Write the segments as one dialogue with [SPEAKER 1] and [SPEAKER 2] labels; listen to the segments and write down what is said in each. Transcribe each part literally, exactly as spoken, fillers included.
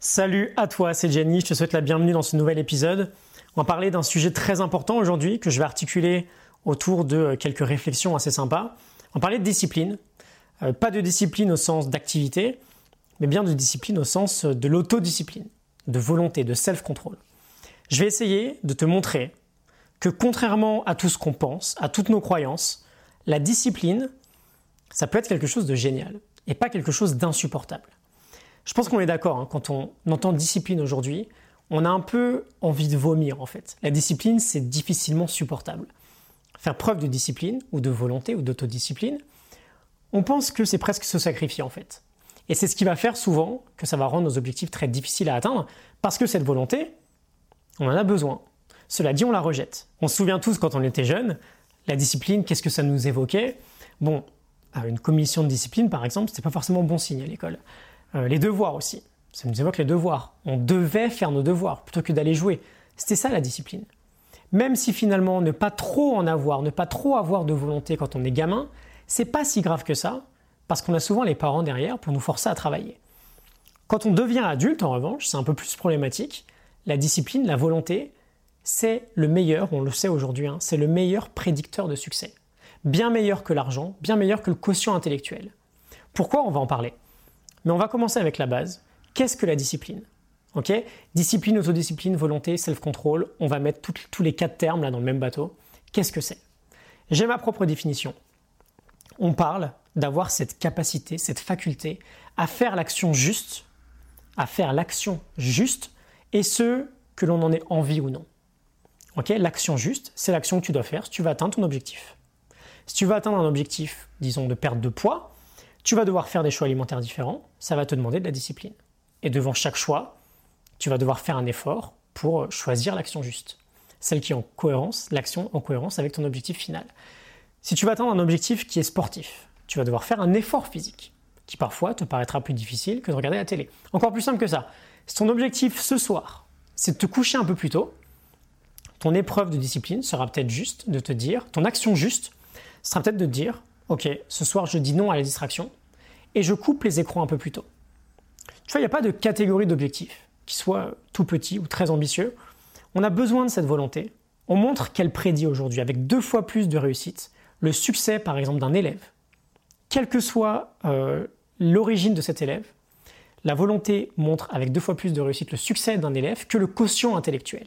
[SPEAKER 1] Salut à toi, c'est Jenny, je te souhaite la bienvenue dans ce nouvel épisode. On va parler d'un sujet très important aujourd'hui que je vais articuler autour de quelques réflexions assez sympas. On va parler de discipline, euh, pas de discipline au sens d'activité, mais bien de discipline au sens de l'autodiscipline, de volonté, de self-control. Je vais essayer de te montrer que contrairement à tout ce qu'on pense, à toutes nos croyances, la discipline, ça peut être quelque chose de génial et pas quelque chose d'insupportable. Je pense qu'on est d'accord, hein, quand on entend discipline aujourd'hui, on a un peu envie de vomir en fait. La discipline, c'est difficilement supportable. Faire preuve de discipline, ou de volonté, ou d'autodiscipline, on pense que c'est presque se sacrifier en fait. Et c'est ce qui va faire souvent que ça va rendre nos objectifs très difficiles à atteindre, parce que cette volonté, on en a besoin. Cela dit, on la rejette. On se souvient tous quand on était jeune, la discipline, qu'est-ce que ça nous évoquait ? Bon, une commission de discipline par exemple, c'était pas forcément bon signe à l'école. Euh, les devoirs aussi, ça nous évoque les devoirs. On devait faire nos devoirs plutôt que d'aller jouer. C'était ça la discipline. Même si finalement ne pas trop en avoir, ne pas trop avoir de volonté quand on est gamin, c'est pas si grave que ça, parce qu'on a souvent les parents derrière pour nous forcer à travailler. Quand on devient adulte, en revanche, c'est un peu plus problématique. La discipline, la volonté, c'est le meilleur, on le sait aujourd'hui, hein, c'est le meilleur prédicteur de succès. Bien meilleur que l'argent, bien meilleur que le quotient intellectuel. Pourquoi ? On va en parler. Mais on va commencer avec la base. Qu'est-ce que la discipline ? Okay ? Discipline, autodiscipline, volonté, self-control. On va mettre tout, tous les quatre termes là dans le même bateau. Qu'est-ce que c'est ? J'ai ma propre définition. On parle d'avoir cette capacité, cette faculté à faire l'action juste, à faire l'action juste, et ce, que l'on en ait envie ou non. Okay ? L'action juste, c'est l'action que tu dois faire si tu veux atteindre ton objectif. Si tu veux atteindre un objectif, disons, de perte de poids, tu vas devoir faire des choix alimentaires différents, ça va te demander de la discipline. Et devant chaque choix, tu vas devoir faire un effort pour choisir l'action juste. Celle qui est en cohérence, l'action en cohérence avec ton objectif final. Si tu veux atteindre un objectif qui est sportif, tu vas devoir faire un effort physique, qui parfois te paraîtra plus difficile que de regarder la télé. Encore plus simple que ça. Si ton objectif ce soir, c'est de te coucher un peu plus tôt, ton épreuve de discipline sera peut-être juste de te dire, ton action juste sera peut-être de te dire, ok, ce soir je dis non à la distraction et je coupe les écrans un peu plus tôt. Tu vois, il n'y a pas de catégorie d'objectifs, qui soit tout petit ou très ambitieux. On a besoin de cette volonté. On montre qu'elle prédit aujourd'hui, avec deux fois plus de réussite, le succès par exemple d'un élève. Quelle que soit euh, l'origine de cet élève, la volonté montre avec deux fois plus de réussite le succès d'un élève que le quotient intellectuel.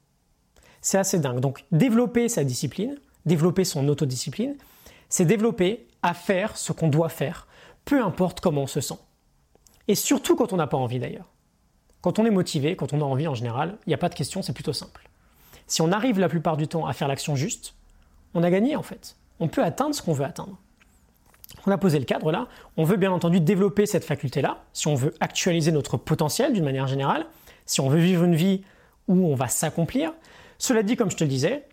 [SPEAKER 1] C'est assez dingue. Donc développer sa discipline, développer son autodiscipline, c'est développer à faire ce qu'on doit faire, peu importe comment on se sent. Et surtout quand on n'a pas envie d'ailleurs. Quand on est motivé, quand on a envie en général, il n'y a pas de question, c'est plutôt simple. Si on arrive la plupart du temps à faire l'action juste, on a gagné en fait. On peut atteindre ce qu'on veut atteindre. On a posé le cadre là, on veut bien entendu développer cette faculté-là, si on veut actualiser notre potentiel d'une manière générale, si on veut vivre une vie où on va s'accomplir. Cela dit, comme je te le disais,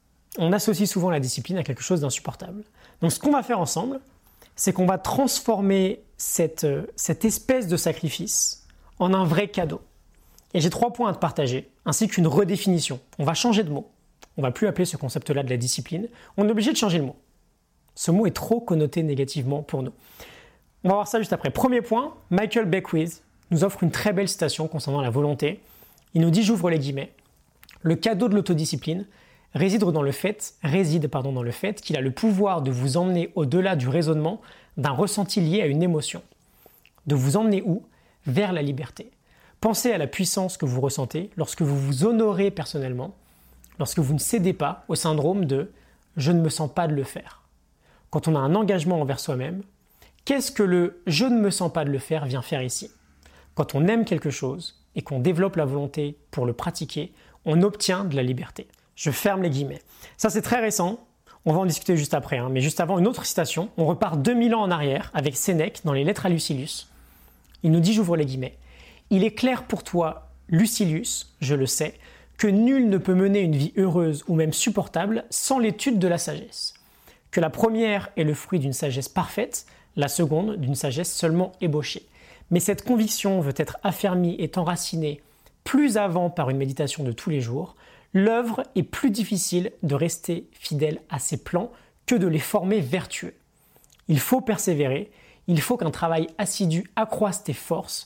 [SPEAKER 1] on associe souvent la discipline à quelque chose d'insupportable. Donc ce qu'on va faire ensemble, c'est qu'on va transformer cette, euh, cette espèce de sacrifice en un vrai cadeau. Et j'ai trois points à te partager, ainsi qu'une redéfinition. On va changer de mot. On ne va plus appeler ce concept-là de la discipline. On est obligé de changer le mot. Ce mot est trop connoté négativement pour nous. On va voir ça juste après. Premier point, Michael Beckwith nous offre une très belle citation concernant la volonté. Il nous dit, j'ouvre les guillemets, « Le cadeau de l'autodiscipline réside dans le fait, réside pardon, dans le fait qu'il a le pouvoir de vous emmener au-delà du raisonnement d'un ressenti lié à une émotion. De vous emmener où ? Vers la liberté. Pensez à la puissance que vous ressentez lorsque vous vous honorez personnellement, lorsque vous ne cédez pas au syndrome de « je ne me sens pas de le faire ». Quand on a un engagement envers soi-même, qu'est-ce que le « je ne me sens pas de le faire » vient faire ici ? Quand on aime quelque chose et qu'on développe la volonté pour le pratiquer, on obtient de la liberté. Je ferme les guillemets. Ça, c'est très récent. On va en discuter juste après. Hein. Mais juste avant, une autre citation. On repart deux mille ans en arrière avec Sénèque dans les Lettres à Lucilius. Il nous dit, j'ouvre les guillemets, « Il est clair pour toi, Lucilius, je le sais, que nul ne peut mener une vie heureuse ou même supportable sans l'étude de la sagesse. Que la première est le fruit d'une sagesse parfaite, la seconde d'une sagesse seulement ébauchée. Mais cette conviction veut être affermie et enracinée plus avant par une méditation de tous les jours, l'œuvre est plus difficile de rester fidèle à ses plans que de les former vertueux. Il faut persévérer, il faut qu'un travail assidu accroisse tes forces,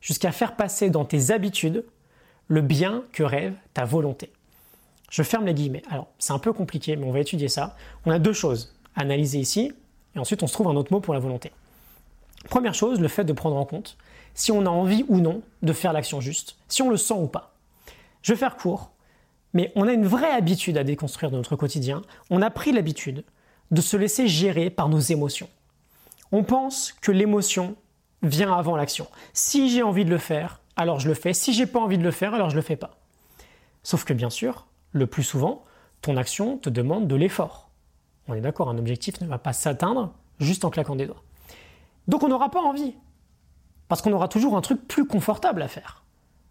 [SPEAKER 1] jusqu'à faire passer dans tes habitudes le bien que rêve ta volonté. Je ferme les guillemets. Alors, c'est un peu compliqué, mais on va étudier ça. On a deux choses à analyser ici, et ensuite on se trouve un autre mot pour la volonté. Première chose, le fait de prendre en compte si on a envie ou non de faire l'action juste, si on le sent ou pas. Je vais faire court, mais on a une vraie habitude à déconstruire de notre quotidien. On a pris l'habitude de se laisser gérer par nos émotions. On pense que l'émotion vient avant l'action. Si j'ai envie de le faire, alors je le fais. Si j'ai pas envie de le faire, alors je le fais pas. Sauf que bien sûr, le plus souvent, ton action te demande de l'effort. On est d'accord, un objectif ne va pas s'atteindre juste en claquant des doigts. Donc on n'aura pas envie, parce qu'on aura toujours un truc plus confortable à faire.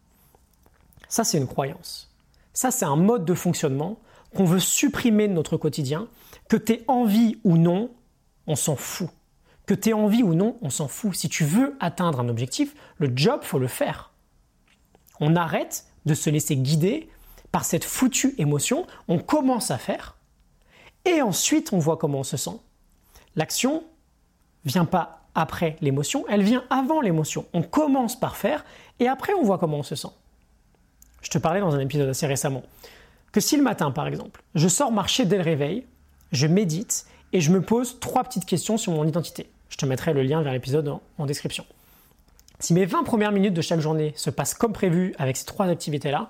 [SPEAKER 1] Ça, c'est une croyance. Ça, c'est un mode de fonctionnement qu'on veut supprimer de notre quotidien. Que tu aies envie ou non, on s'en fout. Que tu aies envie ou non, on s'en fout. Si tu veux atteindre un objectif, le job, faut le faire. On arrête de se laisser guider par cette foutue émotion. On commence à faire et ensuite on voit comment on se sent. L'action vient pas après l'émotion, elle vient avant l'émotion. On commence par faire et après on voit comment on se sent. Je te parlais dans un épisode assez récemment que si le matin par exemple, je sors marcher dès le réveil, je médite et je me pose trois petites questions sur mon identité. Je te mettrai le lien vers l'épisode en, en description. Si mes vingt premières minutes de chaque journée se passent comme prévu avec ces trois activités-là,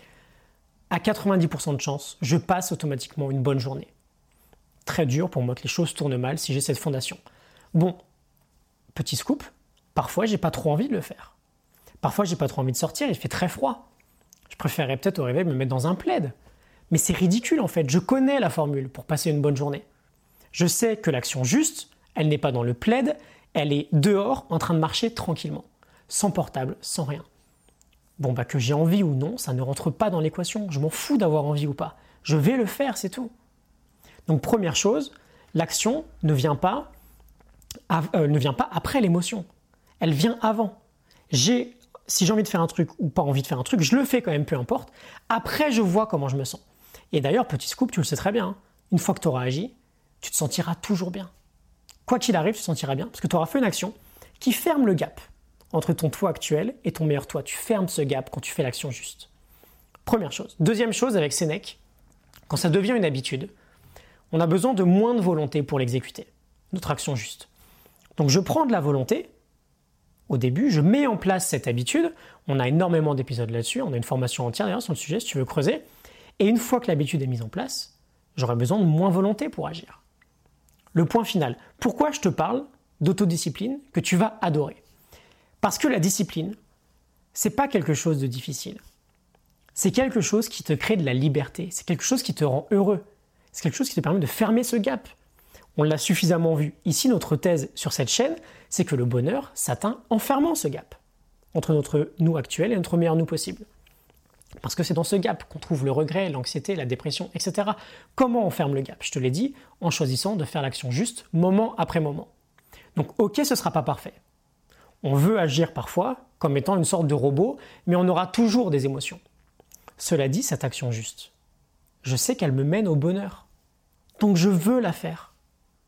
[SPEAKER 1] à quatre-vingt-dix pour cent de chance, je passe automatiquement une bonne journée. Très dur pour moi que les choses tournent mal si j'ai cette fondation. Bon, petit scoop, parfois j'ai pas trop envie de le faire. Parfois j'ai pas trop envie de sortir, il fait très froid. Je préférerais peut-être au réveil me mettre dans un plaid. Mais c'est ridicule en fait, je connais la formule pour passer une bonne journée. Je sais que l'action juste, elle n'est pas dans le plaid, elle est dehors en train de marcher tranquillement, sans portable, sans rien. Bon bah que j'ai envie ou non, ça ne rentre pas dans l'équation, je m'en fous d'avoir envie ou pas. Je vais le faire, c'est tout. Donc première chose, l'action ne vient pas, euh, ne vient pas après l'émotion, elle vient avant. J'ai, si j'ai envie de faire un truc ou pas envie de faire un truc, je le fais quand même, peu importe. Après, je vois comment je me sens. Et d'ailleurs, petit scoop, tu le sais très bien, hein, une fois que tu auras agi, tu te sentiras toujours bien. Quoi qu'il arrive, tu te sentiras bien parce que tu auras fait une action qui ferme le gap entre ton toi actuel et ton meilleur toi. Tu fermes ce gap quand tu fais l'action juste. Première chose. Deuxième chose avec Sénèque, quand ça devient une habitude, on a besoin de moins de volonté pour l'exécuter, notre action juste. Donc je prends de la volonté, au début, je mets en place cette habitude, on a énormément d'épisodes là-dessus, on a une formation entière d'ailleurs sur le sujet si tu veux creuser, et une fois que l'habitude est mise en place, j'aurai besoin de moins volonté pour agir. Le point final, pourquoi je te parle d'autodiscipline que tu vas adorer ? Parce que la discipline, c'est pas quelque chose de difficile. C'est quelque chose qui te crée de la liberté, c'est quelque chose qui te rend heureux, c'est quelque chose qui te permet de fermer ce gap. On l'a suffisamment vu. Ici, notre thèse sur cette chaîne, c'est que le bonheur s'atteint en fermant ce gap entre notre nous actuel et notre meilleur nous possible. Parce que c'est dans ce gap qu'on trouve le regret, l'anxiété, la dépression, et cetera. Comment on ferme le gap ? Je te l'ai dit, en choisissant de faire l'action juste, moment après moment. Donc ok, ce ne sera pas parfait. On veut agir parfois comme étant une sorte de robot, mais on aura toujours des émotions. Cela dit, cette action juste, je sais qu'elle me mène au bonheur. Donc je veux la faire.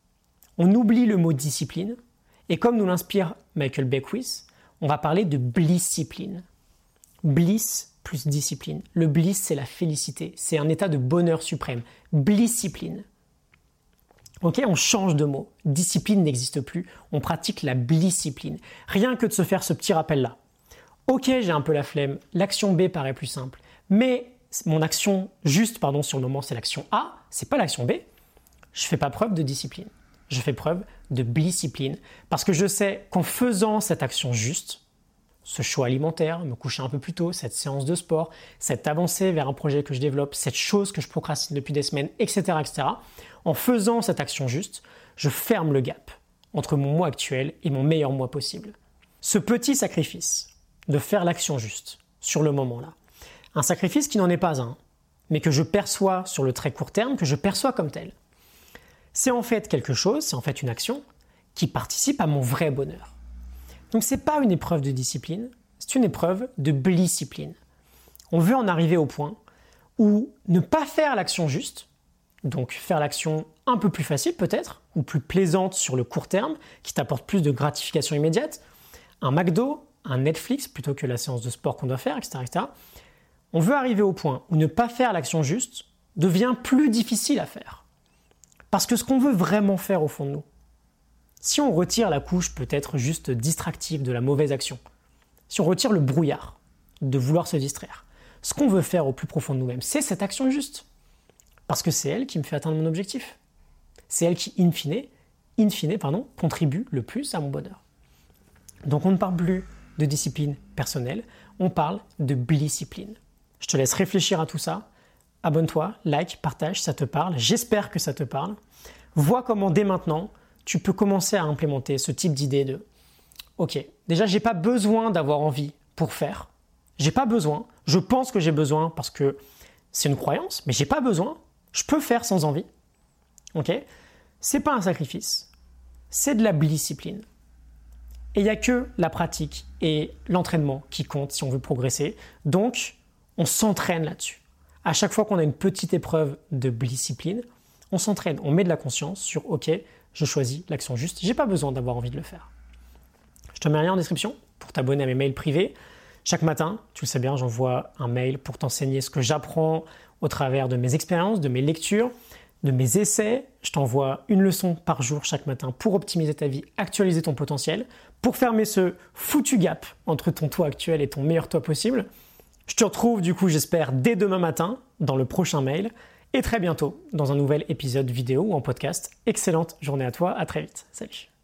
[SPEAKER 1] On oublie le mot discipline, et comme nous l'inspire Michael Beckwith, on va parler de blisscipline. Bliss plus discipline. Le bliss, c'est la félicité, c'est un état de bonheur suprême. Blisscipline. Ok, on change de mot. Discipline n'existe plus, on pratique la blisscipline. Rien que de se faire ce petit rappel-là. Ok, j'ai un peu la flemme, l'action B paraît plus simple, mais mon action juste, pardon, sur le moment, c'est l'action A, c'est pas l'action B. Je fais pas preuve de discipline. Je fais preuve de blisscipline parce que je sais qu'en faisant cette action juste, ce choix alimentaire, me coucher un peu plus tôt, cette séance de sport, cette avancée vers un projet que je développe, cette chose que je procrastine depuis des semaines, et cetera, et cetera. En faisant cette action juste, je ferme le gap entre mon moi actuel et mon meilleur moi possible. Ce petit sacrifice de faire l'action juste sur le moment là, un sacrifice qui n'en est pas un, mais que je perçois sur le très court terme, que je perçois comme tel. C'est en fait quelque chose, c'est en fait une action qui participe à mon vrai bonheur. Donc ce n'est pas une épreuve de discipline, c'est une épreuve de blisscipline. On veut en arriver au point où ne pas faire l'action juste, donc faire l'action un peu plus facile peut-être, ou plus plaisante sur le court terme, qui t'apporte plus de gratification immédiate, un McDo, un Netflix plutôt que la séance de sport qu'on doit faire, et cetera, et cetera. On veut arriver au point où ne pas faire l'action juste devient plus difficile à faire. Parce que ce qu'on veut vraiment faire au fond de nous, si on retire la couche peut-être juste distractive de la mauvaise action, si on retire le brouillard de vouloir se distraire, ce qu'on veut faire au plus profond de nous-mêmes, c'est cette action juste. Parce que c'est elle qui me fait atteindre mon objectif. C'est elle qui, in fine, in fine pardon, contribue le plus à mon bonheur. Donc on ne parle plus de discipline personnelle, on parle de bliscipline. Je te laisse réfléchir à tout ça. Abonne-toi, like, partage, ça te parle. J'espère que ça te parle. Vois comment dès maintenant, tu peux commencer à implémenter ce type d'idée de « Ok, déjà, j'ai pas besoin d'avoir envie pour faire. J'ai pas besoin. Je pense que j'ai besoin parce que c'est une croyance, mais j'ai pas besoin. Je peux faire sans envie. Ok ? C'est pas un sacrifice. C'est de la bliscipline. Et il n'y a que la pratique et l'entraînement qui comptent si on veut progresser. Donc, on s'entraîne là-dessus. À chaque fois qu'on a une petite épreuve de bliscipline, on s'entraîne, on met de la conscience sur « Ok, je choisis l'action juste, j'ai pas besoin d'avoir envie de le faire ». Je te mets un lien en description pour t'abonner à mes mails privés. Chaque matin, tu le sais bien, j'envoie un mail pour t'enseigner ce que j'apprends au travers de mes expériences, de mes lectures, de mes essais. Je t'envoie une leçon par jour chaque matin pour optimiser ta vie, actualiser ton potentiel, pour fermer ce foutu gap entre ton toi actuel et ton meilleur toi possible. Je te retrouve du coup, j'espère, dès demain matin dans le prochain mail et très bientôt dans un nouvel épisode vidéo ou en podcast. Excellente journée à toi, à très vite. Salut.